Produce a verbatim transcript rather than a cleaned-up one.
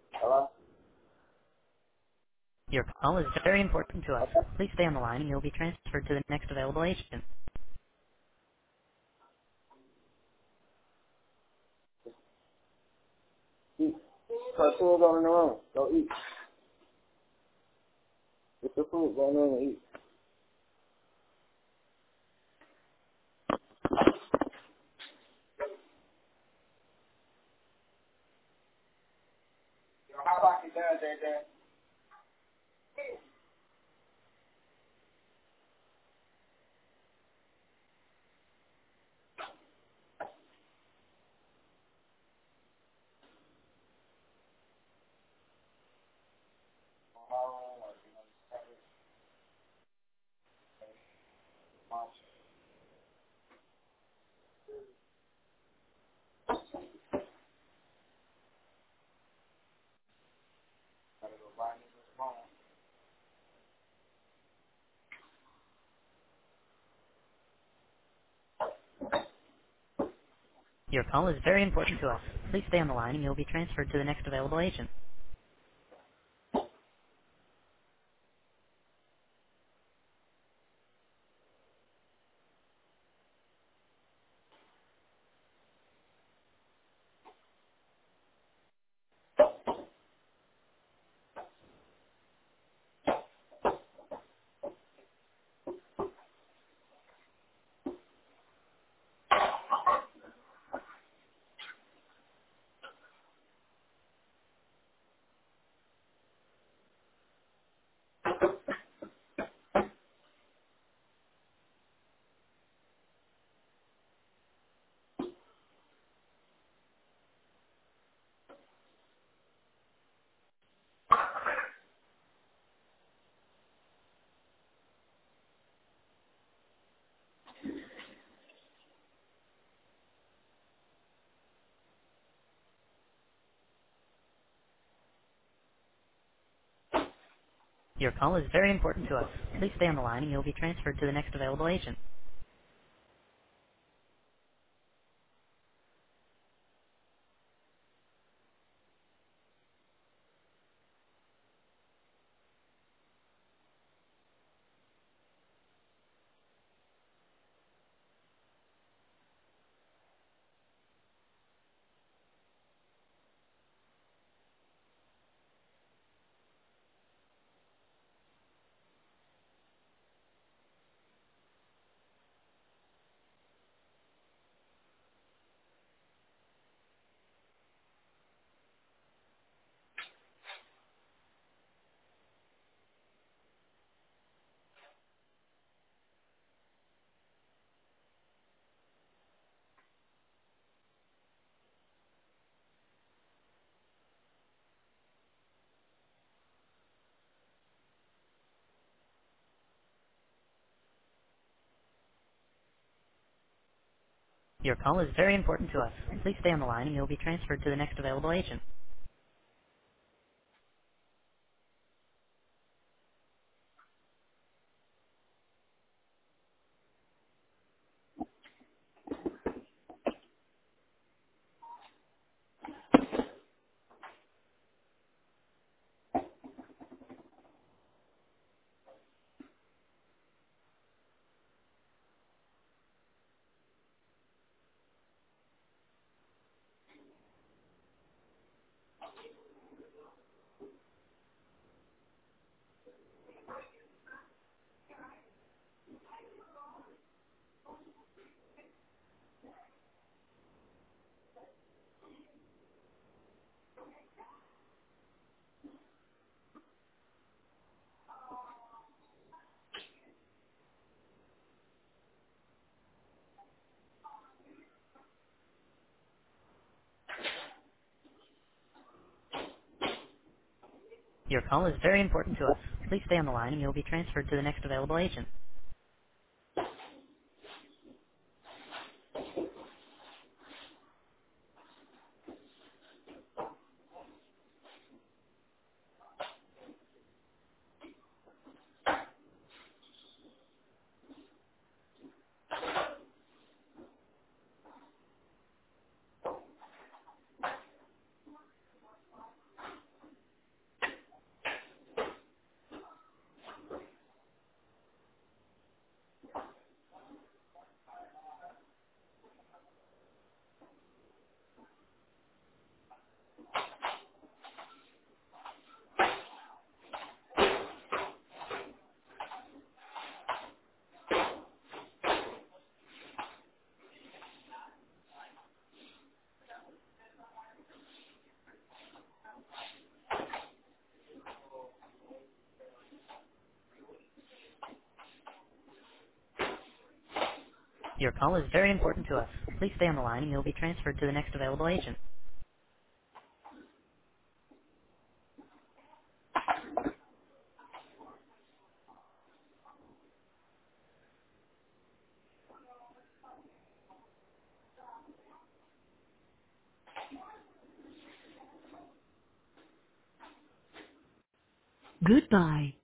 Hello? Your call is very important to us. Please stay on the line and you'll be transferred to the next available agent. Eat. Put food on in the room. Go eat. Get the food. Go in the room and eat. How about you down there, there? Your call is very important to us. Please stay on the line and you'll be transferred to the next available agent. Your call is very important to us. Please stay on the line and you'll be transferred to the next available agent. Your call is very important to us. Please stay on the line and you'll be transferred to the next available agent. Your call is very important to us. Please stay on the line and you'll be transferred to the next available agent. Your call is very important to us. Please stay on the line and you'll be transferred to the next available agent. Goodbye.